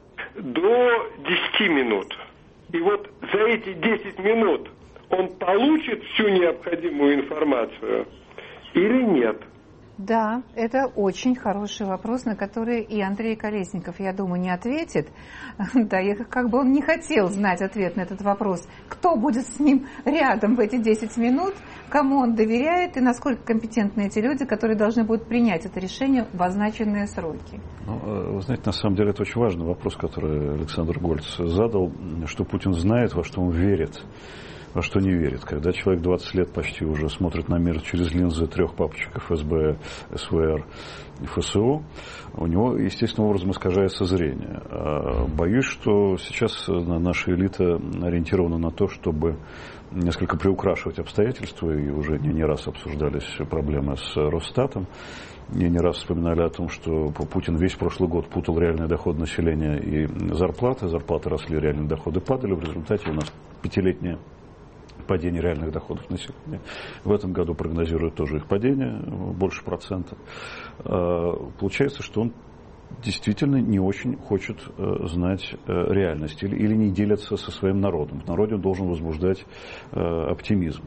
До 10 минут. И вот за эти 10 минут он получит всю необходимую информацию или нет? Да, это очень хороший вопрос, на который и Андрей Колесников, я думаю, не ответит. Да, как бы он не хотел знать ответ на этот вопрос. Кто будет с ним рядом в эти 10 минут, кому он доверяет и насколько компетентны эти люди, которые должны будут принять это решение в означенные сроки. Вы знаете, на самом деле это очень важный вопрос, который Александр Гольц задал, что Путин знает, во что он верит, во что не верит. Когда человек 20 лет почти уже смотрит на мир через линзы 3 папочек ФСБ, СВР и ФСУ, у него естественным образом искажается зрение. Боюсь, что сейчас наша элита ориентирована на то, чтобы несколько приукрашивать обстоятельства, и уже не раз обсуждались проблемы с Росстатом, не раз вспоминали о том, что Путин весь прошлый год путал реальный доход населения и зарплаты росли, реальные доходы падали, в результате у нас 5-летнее падение реальных доходов населения. В этом году прогнозируют тоже их падение, больше процентов. Получается, что он действительно не очень хочет знать реальность или не делится со своим народом. В народе он должен возбуждать оптимизм.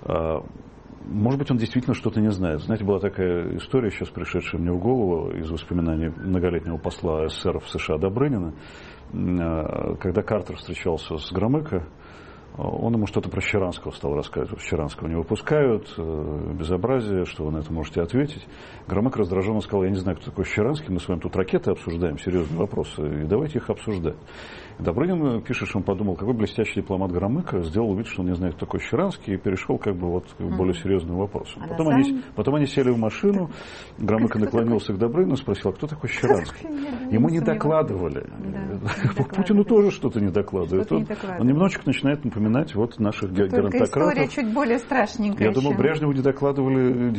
Может быть, он действительно что-то не знает. Знаете, была такая история, сейчас пришедшая мне в голову, из воспоминаний многолетнего посла СССР в США Добрынина, когда Картер встречался с Громыко, он ему что-то про Щеранского стал рассказывать. Щеранского не выпускают, безобразие, что вы на это можете ответить. Громыко раздраженно сказал: я не знаю, кто такой Щеранский, мы с вами тут ракеты обсуждаем, серьезные вопросы, и давайте их обсуждать. Добрынин пишет, что он подумал, какой блестящий дипломат Громыко, сделал вид, что он не знает, кто такой Щеранский, и перешел к более серьезному вопросу. Потом они сели в машину, Громыко наклонился к Добрынину и спросил: а кто такой Щеранский? Ему не докладывали. Путину тоже что-то не докладывают. Он немножечко начинает напоминать наших геронтократов. Только история чуть более страшненькая. Я думаю, Брежневу не докладывали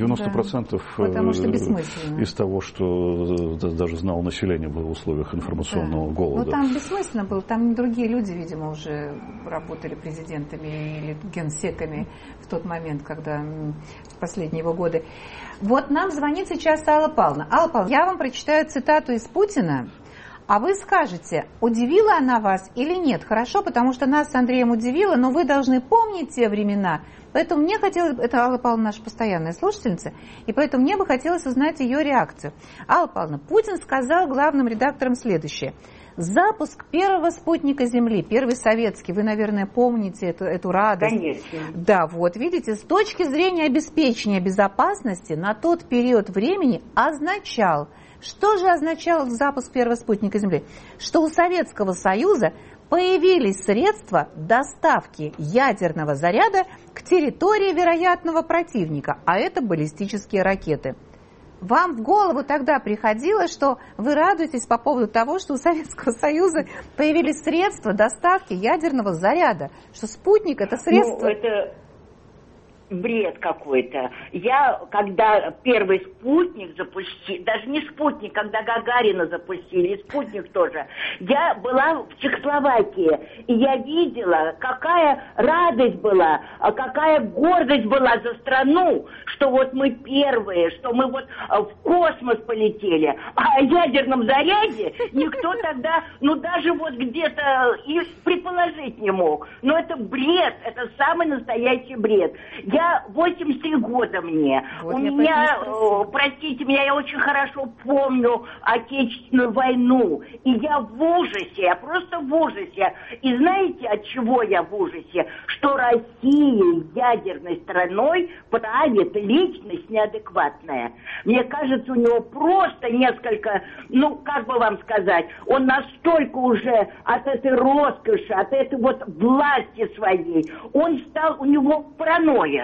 90% из того, что даже знало население в условиях информационного голода. Ну, там бессмысленно было. Там другие люди, видимо, уже работали президентами или генсеками в тот момент, когда в последние его годы. Вот нам звонит сейчас Алла Павловна. Алла Павловна, я вам прочитаю цитату из Путина, а вы скажете, удивила она вас или нет. Хорошо, потому что нас с Андреем удивило, но вы должны помнить те времена. Поэтому мне хотелось, это Алла Павловна наша постоянная слушательница, и поэтому мне бы хотелось узнать ее реакцию. Алла Павловна, Путин сказал главным редакторам следующее. Запуск первого спутника Земли, первый советский, вы, наверное, помните эту радость. Конечно. Да, вот, видите, с точки зрения обеспечения безопасности на тот период времени означал, что же означал запуск первого спутника Земли? Что у Советского Союза появились средства доставки ядерного заряда к территории вероятного противника, а это баллистические ракеты. Вам в голову тогда приходило, что вы радуетесь по поводу того, что у Советского Союза появились средства доставки ядерного заряда, что спутник – это средство… это бред какой-то. Я, когда первый спутник запустили, даже не спутник, когда Гагарина запустили, спутник тоже, я была в Чехословакии, и я видела, какая радость была, какая гордость была за страну, что вот мы первые, что мы вот в космос полетели, а о ядерном заряде никто тогда, даже вот где-то и предположить не мог. Но это бред, это самый настоящий бред. Я 83 года мне. Вот у меня, простите меня, я очень хорошо помню Отечественную войну. И я в ужасе, я просто в ужасе. И знаете, от чего я в ужасе? Что Россия ядерной страной правит личность неадекватная. Мне кажется, у него просто несколько, как бы вам сказать, он настолько уже от этой роскоши, от этой вот власти своей, он стал, у него паранойя.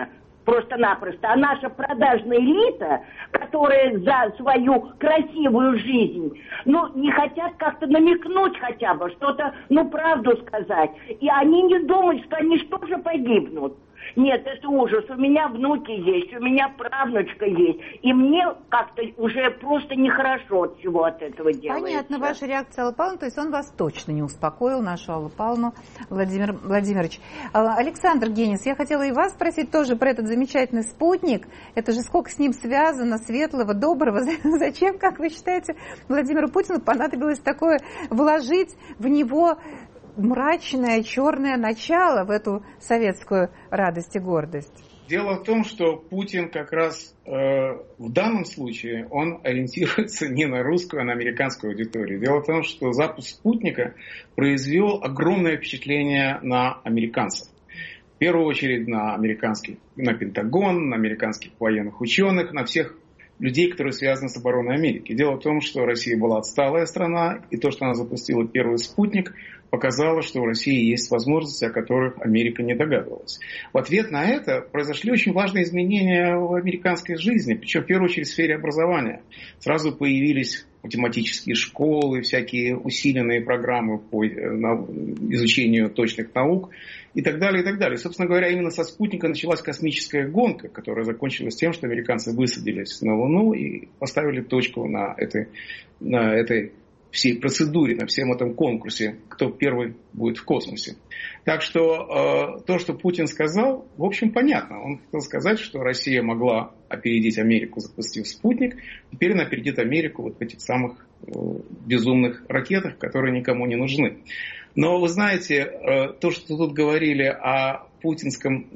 просто-напросто, а наша продажная элита, которая за свою красивую жизнь, ну, не хотят как-то намекнуть хотя бы, что-то, ну, правду сказать. И они не думают, что они тоже погибнут. Нет, это ужас. У меня внуки есть, у меня правнучка есть. И мне как-то уже просто нехорошо от всего от этого делается. Понятно, ваша реакция, Алла Павловна. То есть он вас точно не успокоил, нашу Аллу Павловну, Владимир Владимирович. Александр Генис, я хотела и вас спросить тоже про этот замечательный спутник. Это же сколько с ним связано, светлого, доброго. Зачем, как вы считаете, Владимиру Путину понадобилось такое вложить в него мрачное, черное начало, в эту советскую радость и гордость? Дело в том, что Путин как раз в данном случае, он ориентируется не на русскую, а на американскую аудиторию. Дело в том, что запуск спутника произвел огромное впечатление на американцев. В первую очередь на Пентагон, на американских военных ученых, на всех людей, которые связаны с обороной Америки. Дело в том, что Россия была отсталая страна, и то, что она запустила первый спутник, показало, что в России есть возможности, о которых Америка не догадывалась. В ответ на это произошли очень важные изменения в американской жизни, причем в первую очередь в сфере образования. Сразу появились математические школы, всякие усиленные программы по изучению точных наук и так далее, и так далее. Собственно говоря, именно со спутника началась космическая гонка, которая закончилась тем, что американцы высадились на Луну и поставили точку на этой всей процедуре, на всем этом конкурсе, кто первый будет в космосе. Так что то, что Путин сказал, в общем, понятно. Он хотел сказать, что Россия могла опередить Америку, запустив спутник. Теперь она опередит Америку вот в этих самых безумных ракетах, которые никому не нужны. Но вы знаете, то, что тут говорили о путинском,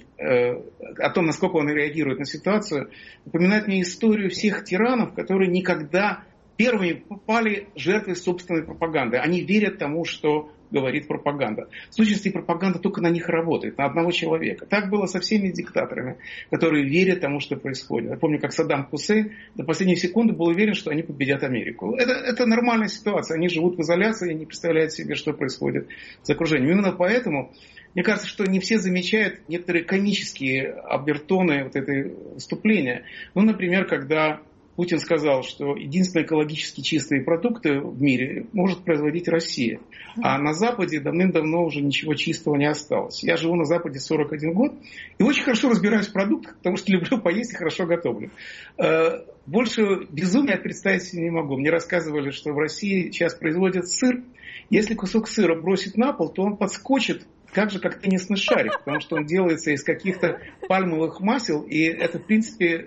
о том, насколько он реагирует на ситуацию, напоминает мне историю всех тиранов, которые никогда первыми попали жертвой собственной пропаганды. Они верят тому, что говорит пропаганда. В сущности, пропаганда только на них работает, на одного человека. Так было со всеми диктаторами, которые верят тому, что происходит. Я помню, как Саддам Хусейн до последней секунды был уверен, что они победят Америку. Это нормальная ситуация. Они живут в изоляции и не представляют себе, что происходит с окружением. Именно поэтому мне кажется, что не все замечают некоторые комические обертоны вот этой выступления. Ну, например, когда Путин сказал, что единственные экологически чистые продукты в мире может производить Россия. А на Западе давным-давно уже ничего чистого не осталось. Я живу на Западе 41 год и очень хорошо разбираюсь в продуктах, потому что люблю поесть и хорошо готовлю. Больше безумия представить себе не могу. Мне рассказывали, что в России сейчас производят сыр. Если кусок сыра бросить на пол, то он подскочит так же, как теннисный шарик, потому что он делается из каких-то пальмовых масел, и это, в принципе,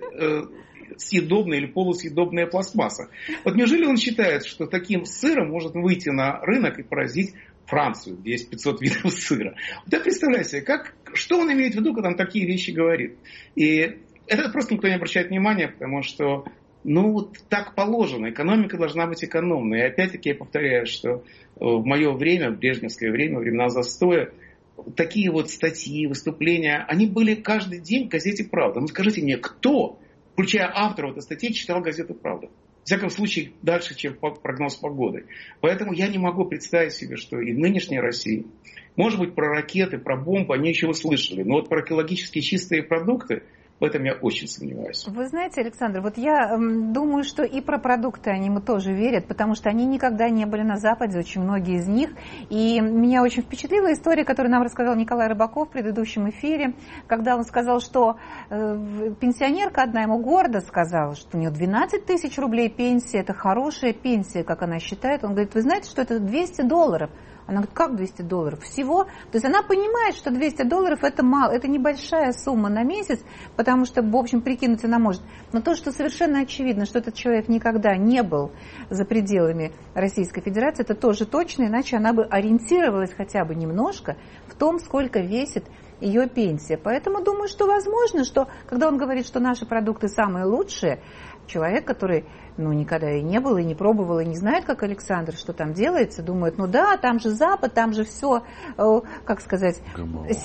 съедобная или полусъедобная пластмасса. Вот неужели он считает, что таким сыром может выйти на рынок и поразить Францию, где есть 500 видов сыра? Вот я представляю себе, что он имеет в виду, когда он такие вещи говорит. И это просто никто не обращает внимания, потому что вот так положено. Экономика должна быть экономной. И опять-таки я повторяю, что в мое время, в брежневское время, во времена застоя, такие вот статьи, выступления, они были каждый день в газете «Правда». Ну скажите мне, кто, включая авторов этой статьи, читал газету «Правда»? В всяком случае, дальше, чем прогноз погоды. Поэтому я не могу представить себе, что и в нынешней России, может быть, про ракеты, про бомбы они еще услышали, но вот про экологически чистые продукты, в этом я очень сомневаюсь. Вы знаете, Александр, вот я думаю, что и про продукты они тоже верят, потому что они никогда не были на Западе, очень многие из них. И меня очень впечатлила история, которую нам рассказал Николай Рыбаков в предыдущем эфире, когда он сказал, что пенсионерка одна ему гордо сказала, что у нее 12 тысяч рублей пенсия, это хорошая пенсия, как она считает. Он говорит, вы знаете, что это $200? Она говорит, как $200? Всего? То есть она понимает, что $200 это мало, это небольшая сумма на месяц, потому что, в общем, прикинуть она может. Но то, что совершенно очевидно, что этот человек никогда не был за пределами Российской Федерации, это тоже точно, иначе она бы ориентировалась хотя бы немножко в том, сколько весит ее пенсия. Поэтому думаю, что возможно, что когда он говорит, что наши продукты самые лучшие, человек, который никогда и не был, и не пробовал, и не знает, как Александр, что там делается, думает, там же Запад, там же все, как сказать,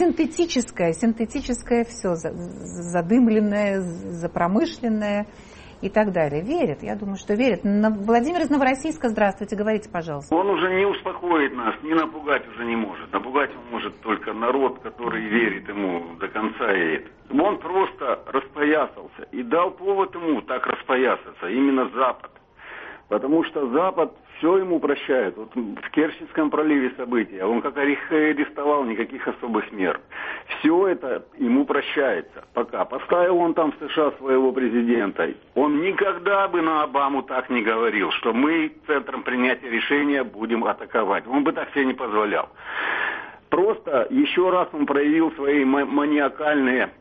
синтетическое все, задымленное, запромышленное. и так далее. Верят, я думаю, что верят. Владимир из Новороссийска, здравствуйте, говорите, пожалуйста. Он уже не успокоит нас, не напугать уже не может. Напугать он может только народ, который верит ему до конца. И он просто распоясался и дал повод ему так распоясаться, именно Запад. Потому что Запад все ему прощает. Вот в Керченском проливе события, он как арестовал, никаких особых мер. Все это ему прощается. Пока поставил он там в США своего президента, он никогда бы на Обаму так не говорил, что мы центром принятия решения будем атаковать. Он бы так себе не позволял. Просто еще раз он проявил свои маниакальные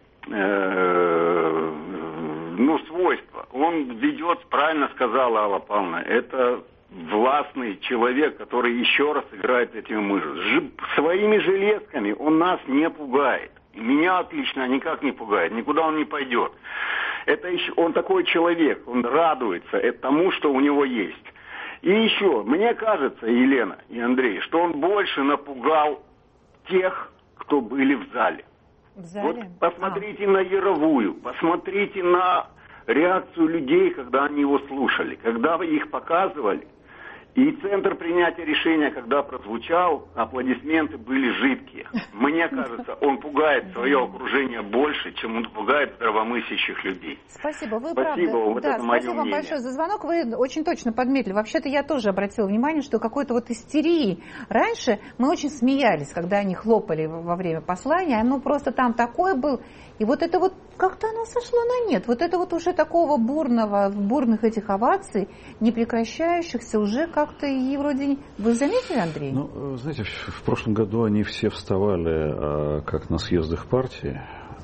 свойства. Он ведет, правильно сказала Алла Павловна, это властный человек, который еще раз играет этими мышцами. Своими железками он нас не пугает. Меня отлично никак не пугает. Никуда он не пойдет. Это еще, он такой человек, он радуется тому, что у него есть. И еще, мне кажется, Елена и Андрей, что он больше напугал тех, кто были в зале. Вот посмотрите на Яровую, посмотрите на реакцию людей, когда они его слушали, когда их показывали. И центр принятия решения, когда прозвучал, аплодисменты были жидкие. Мне кажется, он пугает свое окружение больше, чем он пугает здравомыслящих людей. Спасибо, вы спасибо, правда. вот да, это мое спасибо вам мнение. большое за звонок. Вы очень точно подметили. Вообще-то я тоже обратила внимание, что какой-то вот истерии. Раньше мы очень смеялись, когда они хлопали во время послания. Оно просто там такое было. И вот это вот как-то оно сошло на нет. Вот это вот уже такого бурных этих оваций, не прекращающихся, уже как-то и вроде не... Вы заметили, Андрей? Ну, знаете, в прошлом году они все вставали как на съездах партии,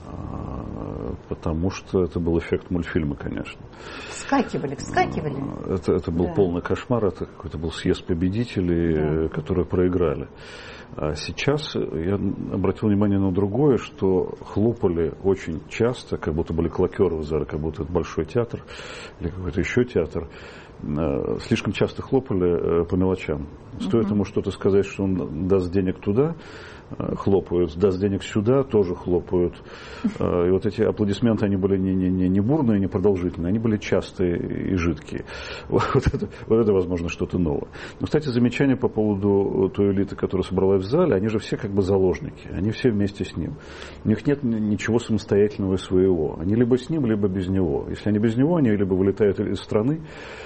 потому что это был эффект мультфильма, конечно. Вскакивали. Это был полный кошмар, это какой-то был съезд победителей, которые проиграли. А сейчас я обратил внимание на другое, что хлопали очень часто, как будто были клокеры в зале, как будто это большой театр или какой-то еще театр. Слишком часто хлопали по мелочам. Стоит ему что-то сказать, что он даст денег туда, хлопают, даст денег сюда, тоже хлопают. И вот эти аплодисменты, они были не бурные, не продолжительные, они были частые и жидкие. Вот это возможно, что-то новое. Но, кстати, замечание по поводу той элиты, которая собралась в зале, они же все как бы заложники, они все вместе с ним. У них нет ничего самостоятельного и своего. Они либо с ним, либо без него. Если они без него, они либо вылетают из страны,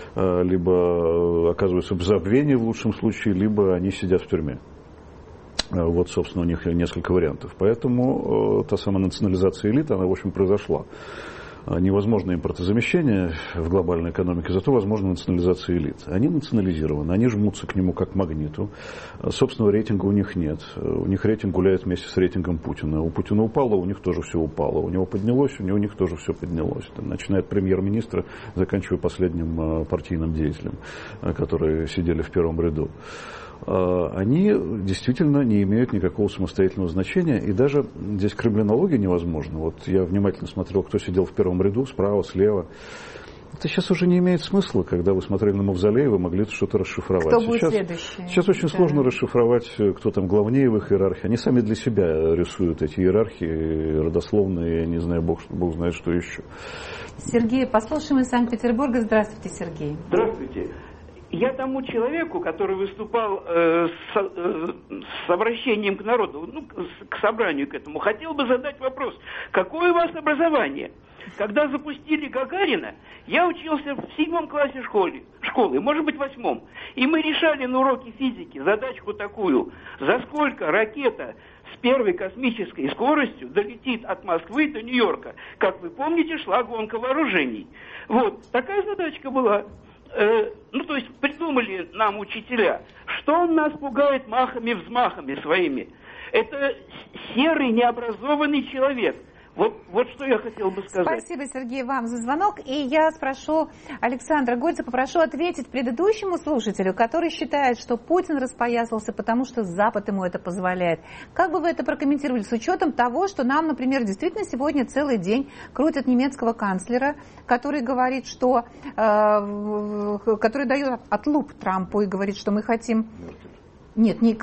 либо оказываются в забвении в лучшем случае, либо они сидят в тюрьме. Вот, собственно, у них несколько вариантов. Поэтому та самая национализация элиты, она, в общем, произошла. Невозможно импортозамещение в глобальной экономике, зато возможна национализация элит. Они национализированы, они жмутся к нему как к магниту. Собственного рейтинга у них нет. У них рейтинг гуляет вместе с рейтингом Путина. У Путина упало, у них тоже все упало. У него поднялось, у них тоже все поднялось. Начиная от премьер-министра, заканчивая последним партийным деятелем, которые сидели в первом ряду. Они действительно не имеют никакого самостоятельного значения, и даже здесь кремлинология невозможна. Вот я внимательно смотрел, кто сидел в первом ряду, справа, слева. Это сейчас уже не имеет смысла, когда вы смотрели на Мавзолей, вы могли что-то расшифровать. Кто будет следующий? Сейчас очень сложно расшифровать, кто там главнее в их иерархии. Они сами для себя рисуют эти иерархии родословные, я не знаю, Бог знает, что еще. Сергей, послушаем из Санкт-Петербурга. Здравствуйте, Сергей. Здравствуйте. Я тому человеку, который выступал с обращением к народу, к собранию к этому, хотел бы задать вопрос. Какое у вас образование? Когда запустили Гагарина, я учился в 7 классе школы, может быть, в 8. И мы решали на уроке физики задачку такую. За сколько ракета с первой космической скоростью долетит от Москвы до Нью-Йорка? Как вы помните, шла гонка вооружений. Вот, такая задачка была. То есть придумали нам учителя, что он нас пугает махами-взмахами своими. Это серый, необразованный человек. Вот что я хотел бы сказать. Спасибо, Сергей, вам за звонок. И я спрошу Александра Гольца, попрошу ответить предыдущему слушателю, который считает, что Путин распоясался, потому что Запад ему это позволяет. Как бы вы это прокомментировали с учетом того, что нам, например, действительно сегодня целый день крутят немецкого канцлера, который говорит, что который дает отлуп Трампу и говорит, что мы хотим... Нет, не австрийского. Австрийского, Курца. конечно. Не, ну Курца. Что вы, нет, Меркель пока.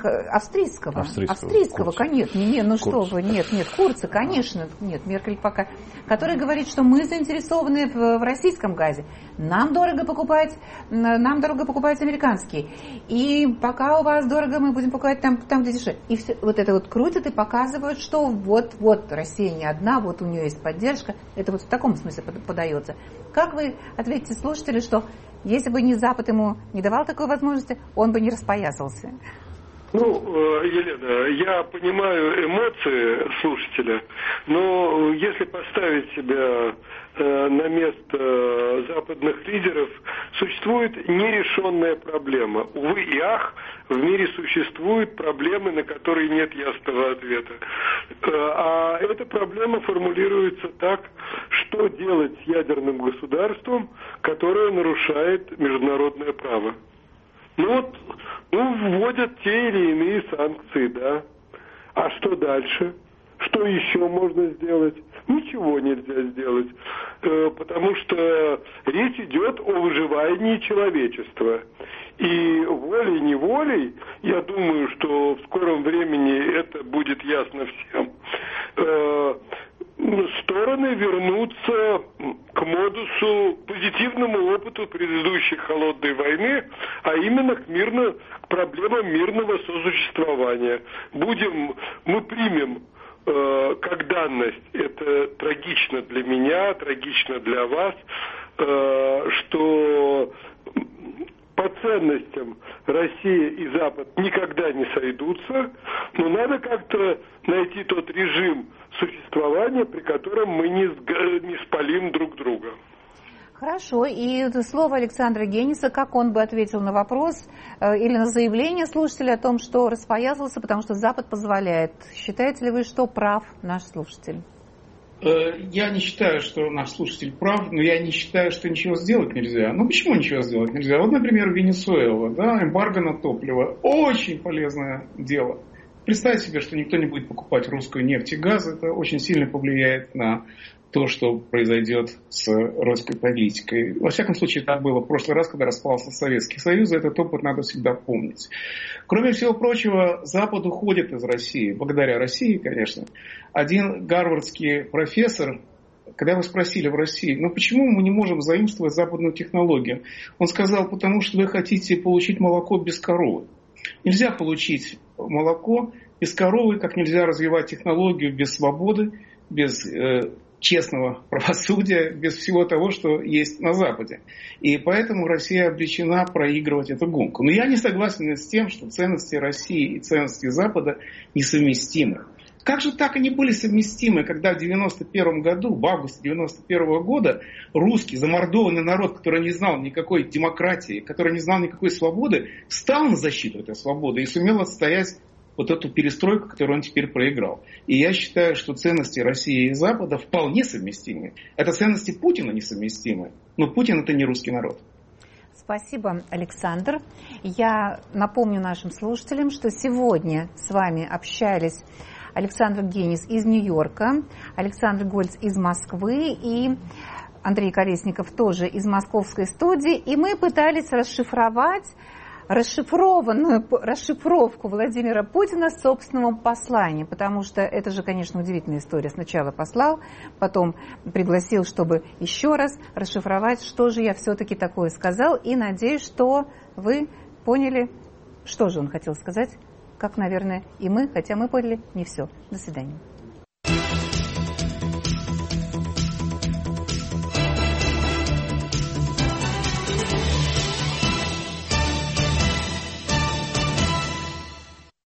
Нет, Курца, конечно. Нет, Меркель пока. Который говорит, что мы заинтересованы в российском газе. Нам дорого покупать американский. И пока у вас дорого, мы будем покупать там где дешевле. И все, вот это вот крутят и показывают, что вот Россия не одна, вот у нее есть поддержка. Это вот в таком смысле подается. Как вы ответите слушателю, что если бы не Запад ему не давал такой возможности, он бы не распоясался? Елена, я понимаю эмоции слушателя, но если поставить себя на место западных лидеров, существует нерешенная проблема. Увы и ах, в мире существуют проблемы, на которые нет ясного ответа. А эта проблема формулируется так, что делать с ядерным государством, которое нарушает международное право. Вводят те или иные санкции, да. А что дальше? Что еще можно сделать? Ничего нельзя сделать, потому что речь идет о выживании человечества. И волей-неволей, я думаю, что в скором времени это будет ясно всем, стороны вернутся к модусу, позитивному опыту предыдущей холодной войны, а именно к проблемам мирного сосуществования. Мы примем как данность, это трагично для меня, трагично для вас, что по ценностям Россия и Запад никогда не сойдутся, но надо как-то найти тот режим существования, при котором мы не спалим друг друга. Хорошо. И слово Александра Гениса, как он бы ответил на вопрос или на заявление слушателя о том, что распоясался, потому что Запад позволяет. Считаете ли вы, что прав наш слушатель? Я не считаю, что наш слушатель прав, но я не считаю, что ничего сделать нельзя. Почему ничего сделать нельзя? Вот, например, Венесуэла, эмбарго на топливо. Очень полезное дело. Представьте себе, что никто не будет покупать русскую нефть и газ. Это очень сильно повлияет на то, что произойдет с русской политикой. Во всяком случае, так было в прошлый раз, когда распался Советский Союз. Этот опыт надо всегда помнить. Кроме всего прочего, Запад уходит из России. Благодаря России, конечно. Один гарвардский профессор, когда его спросили в России, почему мы не можем заимствовать западную технологию? Он сказал, потому что вы хотите получить молоко без коровы. Нельзя получить молоко без коровы, как нельзя развивать технологию без свободы, без честного правосудия, без всего того, что есть на Западе. И поэтому Россия обречена проигрывать эту гонку. Но я не согласен с тем, что ценности России и ценности Запада несовместимы. Как же так они были совместимы, когда в 1991 году, в августе 1991 года, русский замордованный народ, который не знал никакой демократии, который не знал никакой свободы, встал на защиту этой свободы и сумел отстоять вот эту перестройку, которую он теперь проиграл. И я считаю, что ценности России и Запада вполне совместимы. Это ценности Путина несовместимы. Но Путин — это не русский народ. Спасибо, Александр. Я напомню нашим слушателям, что сегодня с вами общались Александр Генис из Нью-Йорка, Александр Гольц из Москвы и Андрей Колесников тоже из московской студии. И мы пытались расшифровать расшифровку Владимира Путина собственного послания, потому что это же, конечно, удивительная история. Сначала послал, потом пригласил, чтобы еще раз расшифровать, что же я все-таки такое сказал, и надеюсь, что вы поняли, что же он хотел сказать, как, наверное, и мы, хотя мы поняли не все. До свидания.